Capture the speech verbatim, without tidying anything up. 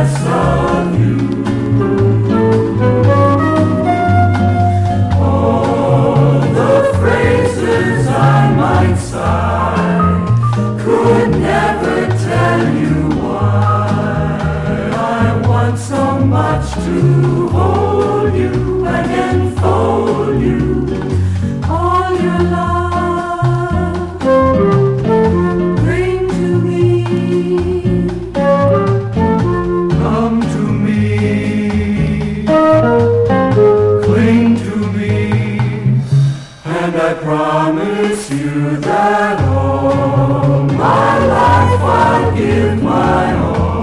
excess of you. All the phrases I might sigh could never tell you why I want so much to hold you and enfold you all your life. Bring to me, come to me, cling to me, and I promise you that all my life I'll give